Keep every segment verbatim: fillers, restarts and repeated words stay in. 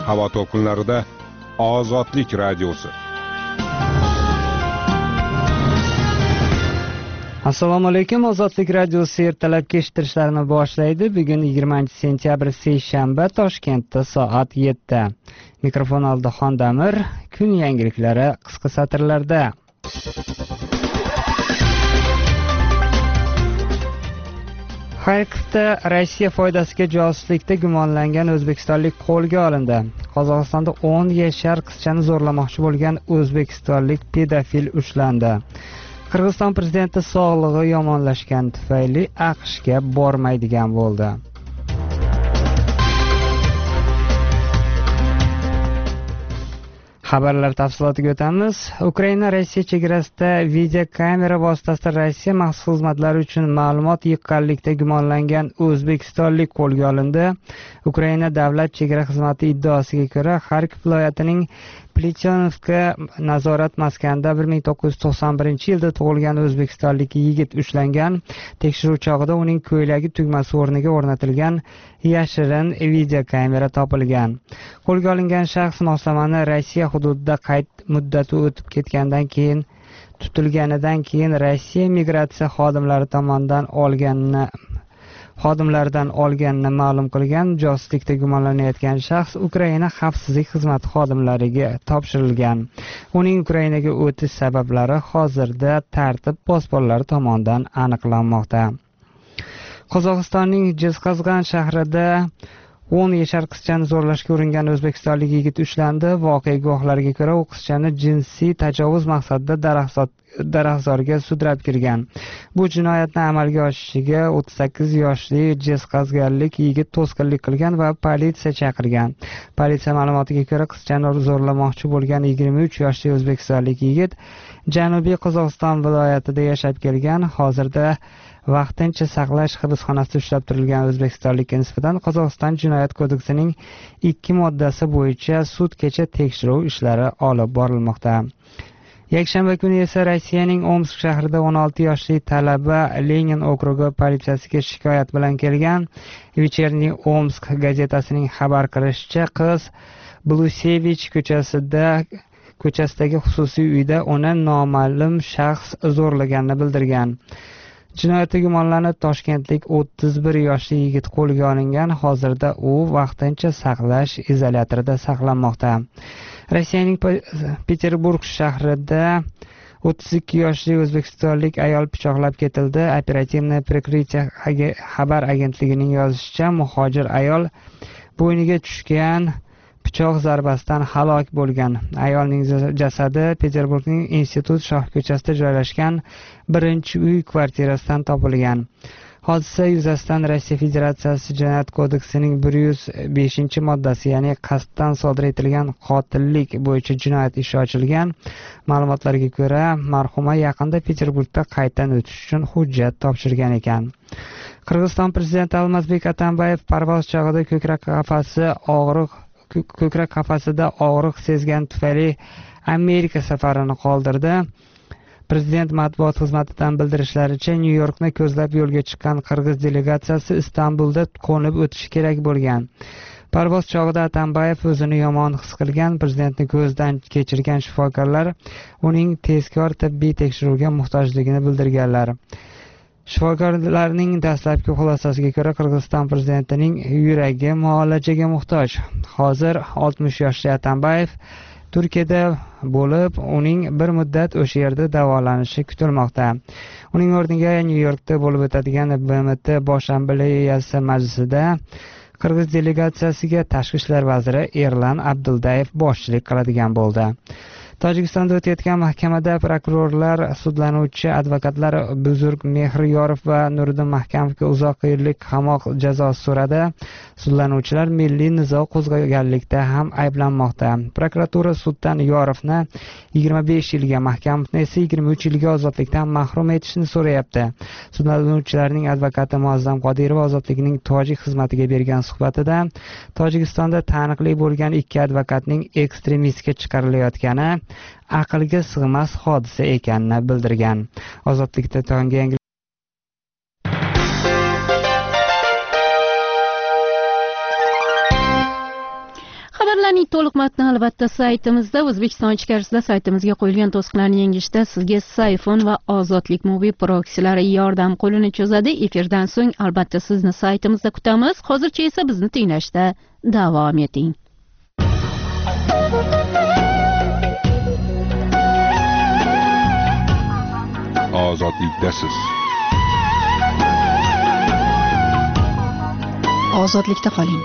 havo to'lqinlarida Ozodlik radiosi. Assalomu alaykum. Ozodlik radiosi ertalabki eshittirishlarini boshlaydi. Bugun yigirmanchi sentyabr seshanba, Toshkentda soat yetti. Mikrofon oldida Xondamir. Kun yangiliklari qisqa satrlarda. Xarkovda Rossiya foydasiga josuslikda gumonlangan o'zbekistonlik qo'lga olindi. Qozog'istonda o'n yashar qizchani zo'rlamoqchi bo'lgan o'zbekistonlik pedofil ushlandi. Qirg'iziston prezidenti sog'lig'i yomonlashgani tufayli AQShga bormaydigan bo'ldi. Xabarlar tafsilotiga o'tamiz. Ukraina Rossiya chegarasida videokamera vositasida Rossiya maxsus xizmatlari uchun ma'lumot yiqqanlikda gumonlangan o'zbekistonlik qo'lga olindi. Ukraina davlat chegara xizmati iddaosiga ko'ra, Xarkov viloyatining Plichonovka nazorat maskanida bir ming to'qqiz yuz to'qson birinchi yilda tug'ilgan o'zbekistonlik yigit ushlangan. Tekshiruv chog'ida uning ko'ylagi tugmasi o'rniga o'rnatilgan yashirin videokamera topilgan. Qo'lga olingan shaxs moslamani Rossiya hududida qayd muddati o'tib ketgandan keyin tutilganidan keyin Rossiya migratsiya xodimlari tomonidan olganini xodimlardan olganini ma'lum qilgan. Josuslikda gumonlanayotgan shaxs Ukraina xavfsizlik xizmati xodimlariga topshirilgan. Uning Ukrainaga o'tish sabablari hozirda tartib posbonlari tomonidan aniqlanmoqda. Qozog'istonning Jezqazgan shahrida o'n yashar qizchani zo'rlashga uringan o'zbekistonlik yigit ushlandi. Voqea guvohlariga ko'ra, u qizchani jinsiy tajovuz maqsadida daraxtzorga sudrab kirgan. Bu jinoyatni amalga oshishiga o'ttiz sakkiz yoshli jezqazganlik yigit to'sqinlik qilgan va politsiya chaqirgan. Politsiya ma'lumotiga ko'ra, qizchani zo'rlamoqchi bo'lgan yigirma uch yoshli o'zbekistonlik yigit Janubiy Qozog'iston viloyatida yashab kelgan. Hozirda vaqtincha saqlash hibsxonasida ushlab turilgan o'zbekistonlikka nisbatan Qozog'iston Jinoyat kodeksining ikki moddasi bo'yicha sudgacha tekshiruv ishlari olib borilmoqda. Yakshanba kuni esa Rossiyaning Omsk shahrida o'n olti yoshli talaba Lenin okrugi politsiyasiga shikoyat bilan kelgan. Вечерний Omsk gazetasining xabar qilishicha, qiz Blusevich ko'chasida ko'chasidagi xususiy uyda uni noma'lum shaxs zo'rlaganini bildirgan. Jinoyatda gumonlanib Toshkentlik o'ttiz bir yoshli yigit qo'lga olingan. Hozirda u vaqtincha saqlash izolyatorida saqlanmoqda. Rossiyaning Peterburg shahrida o'ttiz ikki yoshli o'zbekistonlik ayol pichoqlab ketildi. Operativniy prikritia xabar agentligining yozishicha, muhojir ayol bo'yniga tushgan pichoq zarbasidan halok bo'lgan. Ayolning jasadi Peterburgning Institut shoh ko'chasida joylashgan birinchi uy kvartirasidan topilgan. Hodisa yuzasidan Rossiya Federatsiyasi Jinoyat kodeksining bir yuz beshinchi moddasi, ya'ni qasddan sodir etilgan qotillik bo'yicha jinoyat ishi ochilgan. Ma'lumotlarga ko'ra, marhuma yaqinda Peterburgda qaytadan o'tish uchun hujjat topshirgan ekan. Qirg'iziston prezidenti Almazbek Atambayev parvoz chog'ida ko'krak qafasi og'riq ko'krak qafasida og'riq sezgan tufayli Amerika safarini qoldirdi. Prezident matbuot xizmatidan bildirishlaricha, Nyu-Yorkni ko'zlab yo'lga chiqqan qirg'iz delegatsiyasi Istanbulda qo'nib o'tishi kerak bo'lgan. Parvoz chog'ida Atambayev o'zini yomon his qilgan. Prezidentni ko'zdan kechirgan shifokorlar uning tezkor tibbiy tekshiruvga muhtojligini bildirganlar. Shifokorlarning dastlabki xulosasiga ko'ra, Qirg'iziston prezidentining yuragi muolajaga muhtoj. Hozir oltmish yoshli Atambayev Turkiyada bo'lib, uning bir muddat o'sha yerda davolanishi kutilmoqda. Uning o'rniga Nyu-Yorkda bo'lib o'tadigan B M T bosh assambleyasi majlisida Qirg'iz delegatsiyasiga tashqi ishlar vaziri Erlan Abduldayev boshchilik qiladigan bo'ldi. Tojikistonda o'tayotgan mahkamada prokurorlar sudlanuvchi advokatlar Buzurg Mehriyorov va Nuriddin Mahkamovga uzoq yillik qamoq jazosi so'radi. Sudlanuvchilar milliy nizo qo'zg'aganlikda ham ayblanmoqda. Prokuratura suddan Yorovni yigirma besh yilga, Mahkamovni esa yigirma uch yilga ozodlikdan mahrum etishni so'rayapti. Sudlanuvchilarning advokati Muazzam Qodirov ozodlikning tojik xizmatiga bergan suhbatida Tojikistonda taniqli bo'lgan ikki advokatning ekstremistga chiqarilayotgani aqlga sig'mas hodisa ekanini bildirgan. Ozodlikda tonggi yangi Buning to'liq matni albatta saytimizda, O'zbekiston ichkarisida saytimizga qo'yilgan to'siqlarni yengishda sizga Sayfon va Ozodlik Mobi proksilari yordam qo'lini cho'zadi. Efirdan so'ng albatta sizni saytimizda kutamiz. Hozircha esa bizni tinglashda davom eting. Ozodlikdasiz. Ozodlikda qoling.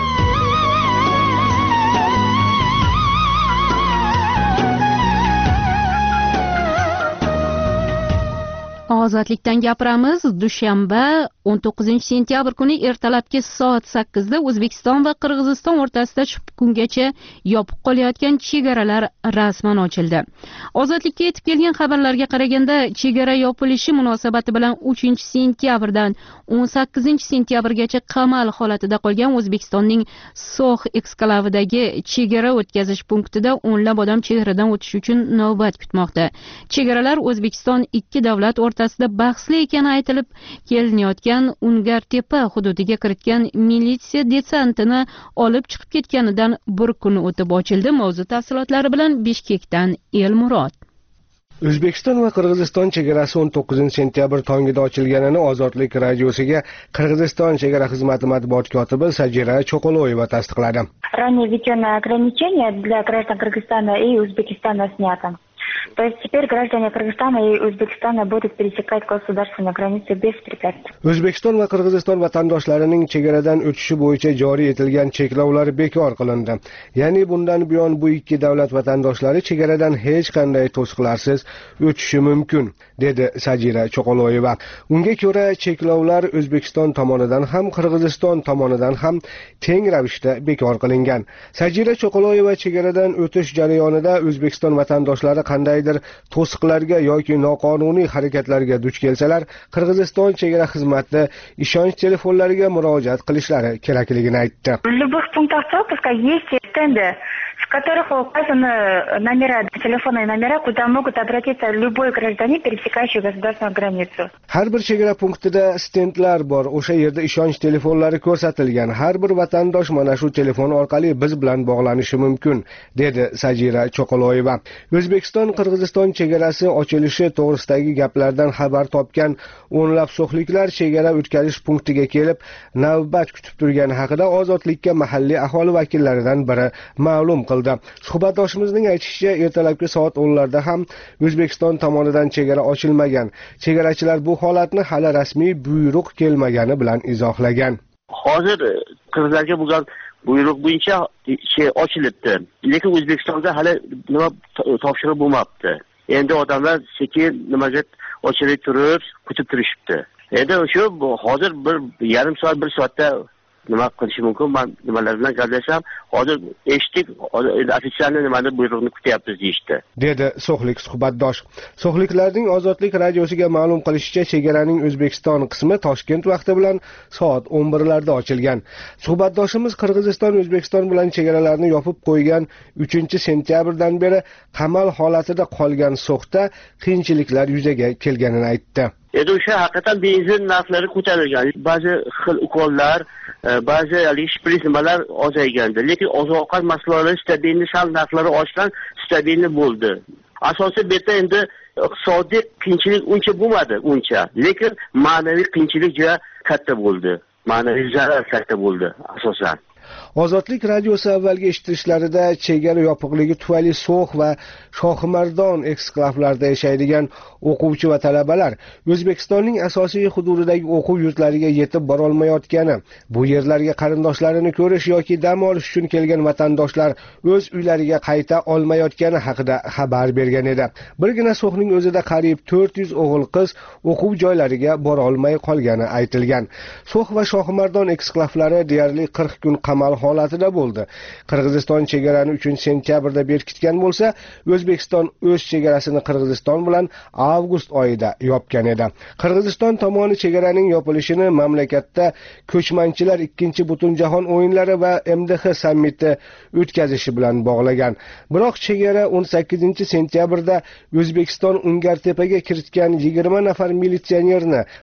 Ozodlikdan gapiramiz. Dushanba o'n to'qqizinchi sentyabr kuni ertalabki soat sakkizda O'zbekiston va Qirg'iziston o'rtasida shu kungacha yopiq qolayotgan chegaralar rasman ochildi. Ozodlikka yetib kelgan xabarlarga qaraganda, chegara yopilishi munosabati bilan uchinchi sentyabrdan o'n sakkizinchi sentyabrgacha qamal holatida qolgan O'zbekistonning So'x ekskalavidagi chegara o'tkazish punktida o'nlab odam chegaradan o'tish uchun navbat kutmoqda. Chegaralar O'zbekiston ikki davlat o'rtasida bahsli ekani aytilib kelinayotgan Ungartepa hududiga kiritgan militsiya desantini olib chiqib ketganidan bir kun o'tib ochildi. Mavzu tafsilotlari bilan Bishkekdan Elmurod. O'zbekiston va Qirg'iziston chegarasi o'n to'qqizinchi sentyabr tongida ochilganini Ozodlik radiosiga Qirg'iziston chegara xizmati matbuot kotibi Sajira Cho'qoloyeva tasdiqladi. Ранее введенное ограничение для граждан Кыргызстана и Узбекистана снято. То есть теперь граждане Кыргызстана и Узбекистана будут пересекать государственную границу без препятствий. O'zbekiston va Qirg'iziston vatandoshlarining chegaradan o'tishi bo'yicha joriy etilgan cheklovlar bekor qilindi. Ya'ni bundan buyon bu ikki davlat vatandoshlari chegaradan hech qanday to'siqlarsiz o'tishi mumkin, dedi Sajira Cho'qoloyeva. Unga ko'ra, cheklovlar O'zbekiston tomonidan ham Qirg'iziston tomonidan ham teng ravishda bekor qilingan. Sajira Cho'qoloyeva chegaradan o'tish jarayonida O'zbekiston vatandoshlari qandaydir to'siqlarga yoki noqonuniy harakatlarga duch kelsalar, Qirg'iziston chegara xizmati ishonch telefonlariga murojaat qilishlari kerakligini aytdi. В любых пунктах пропуска есть стенды, в которых указаны номера, телефонные номера, куда могут обратиться любой гражданин, пересекающий государственную границу. Har bir chegara punktida stendlar bor. O'sha yerda ishonch telefonlari ko'rsatilgan. Har bir vatandosh mana shu telefon orqali biz bilan bog'lanishi mumkin, dedi Sajira Cho'qoloyeva. O'zbekiston Qirg'iziston chegarasi ochilishi to'g'risidagi gaplardan xabar topgan o'nlab so'xliklar chegara o'tkazish punktiga kelib, navbat kutib turgani haqida Ozodlikka mahalliy aholi vakillaridan biri ma'lum qildi. Suhbatdoshimizning aytishicha, ertalabki soat o'nlarda ham O'zbekiston tomonidan chegara ochilmagan. Chegarachilar bu holatni hali rasmiy buyruq kelmagani bilan izohlagan. Hozir qirg'izlarga bo'lgan buyruq bo'yicha şey ochilibdi. Lekin O'zbekistonda hali nima topshiriq bo'lmabdi. Endi odamlar sekin nimaga ochilib turib, kutib turishibdi. Endi shu hozir bir yarim soat, bir soatda nima qilish mumkin? Men nimalar bilan gaplashsam, hozir eshitdik, ofitsialni nimani buyruqni kutyapmiz deyishdi, dedi so'xlik suhbatdosh. So'xliklarning Ozodlik radiosiga ma'lum qilishicha, chegaraning O'zbekiston qismi Toshkent vaqti bilan soat o'n birlarda ochilgan. Suhbatdoshimiz Qirg'iziston O'zbekiston bilan chegaralarni yopib qo'ygan uchinchi sentyabrdan beri qamal holatida qolgan So'xda qiyinchiliklar yuzaga kelganini aytdi. Endi o'sha haqiqatan benzin narxlari ko'tarilgan. Ba'zi xil ukollar, ba'zi shpris nimalar ozaygandi. Lekin oziq-ovqat mahsulotlari stabilni sal narxlari oshgan, stabilni bo'ldi. Asosiy bu yerda endi iqtisodiy qiyinchilik uncha bo'lmadi, uncha. Lekin ma'naviy qiyinchilik juda katta bo'ldi. Ma'naviy zarar katta bo'ldi asosan. Ozodlik radiosi avvalgi eshitishlarida chegara yopiqligi tufayli So'x va Shohimardon eksklavlarida yashaydigan o'quvchi va talabalar O'zbekistonning asosiy hududidagi o'quv yurtlariga yetib bora olmayotgani, bu yerlarga qarindoshlarini ko'rish yoki dam olish uchun kelgan vatandoshlar o'z uylariga qayta olmayotgani haqida xabar bergan edi. Birgina So'xning o'zida qariyb to'rt yuz o'g'il qiz o'quv joylariga bora olmay qolgani aytilgan. So'x va Shohimardon eksklavlari deyarli qirq kun qamal holatida bo'ldi. Qirg'iziston chegarani uchinchi sentyabrda berkitgan bo'lsa, O'zbekiston o'z chegarasini Qirg'iziston bilan avgust oyida yopgan edi. Qirg'iziston tomoni chegaraning yopilishini mamlakatda ko'chmanchilar ikkinchi Butunjahon o'yinlari va M D H sammiti o'tkazishi bilan bog'lagan. Biroq chegara o'n sakkizinchi sentyabrda O'zbekiston Ungartepaga kiritgan yigirma nafar militsionerni